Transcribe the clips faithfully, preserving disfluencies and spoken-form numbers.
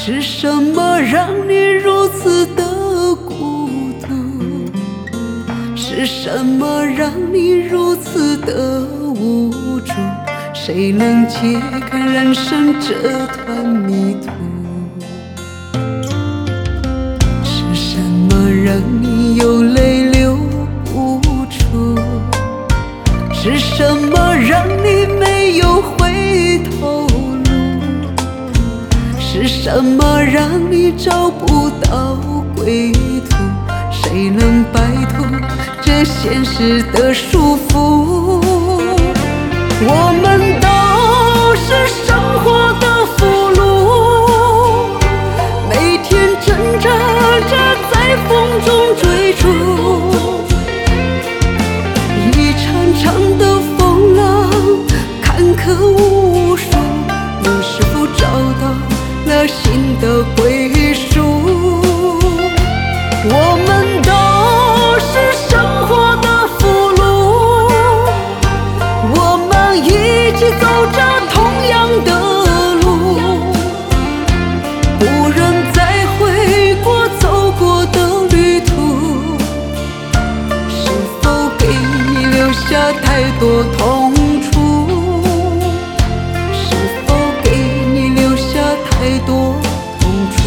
是什么让你如此的孤独？是什么让你如此的无助？谁能解开人生这团迷途？是什么让你有泪流不出？是什么让你没有回头路？是什么让你找不到归途？谁能摆脱这现实的束缚？我们都是生活的俘虏，每天挣扎着在风中追逐。一场场的风浪坎坷无数，你是否找到了新的归属？我们都是生活的俘虏，我们一起走着同样的路，不忍再回过走过的旅途。是否给你留下太多痛楚？是否给你留下太多痛楚？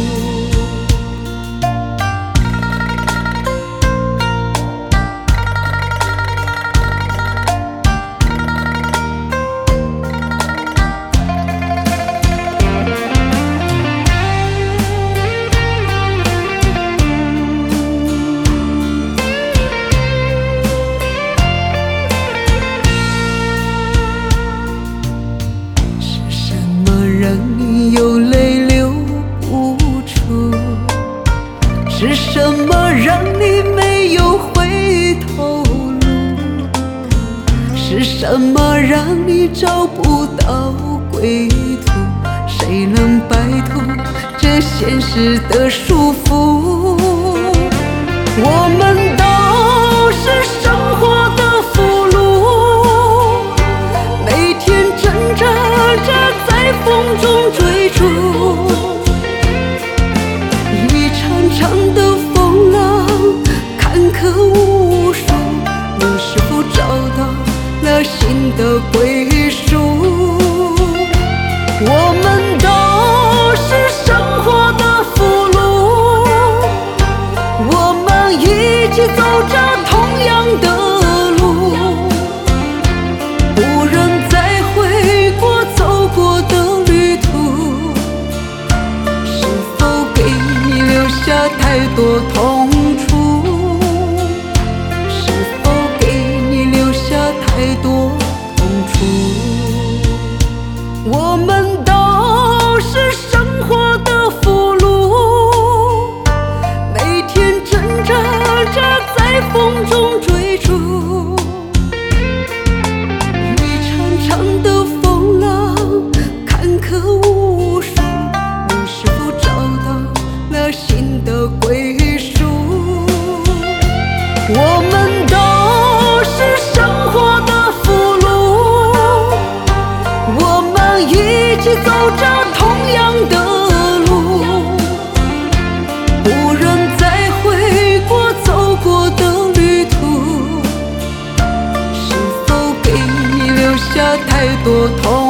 让你有泪流不出？是什么让你没有回头路？是什么让你找不到归途？谁能摆脱这现实的束缚？我们都是生活的俘虏，每天挣扎着在风中追逐。一场场的风浪坎坷无数，你是否找到了新的归属？我们都是生活的俘虏，我们一起走着同样的路，不忍再回过走过的旅途。是否给你留下太多痛楚？是否给你留下太多痛楚？我们都是生活的俘虏，每天挣扎着在风中追逐。一场场的风浪坎坷无数，你是否找到了新的归属？我们都是生活的俘虏，我们一起走着同样的路，不忍再回过走过的旅途。是否给你留下太多痛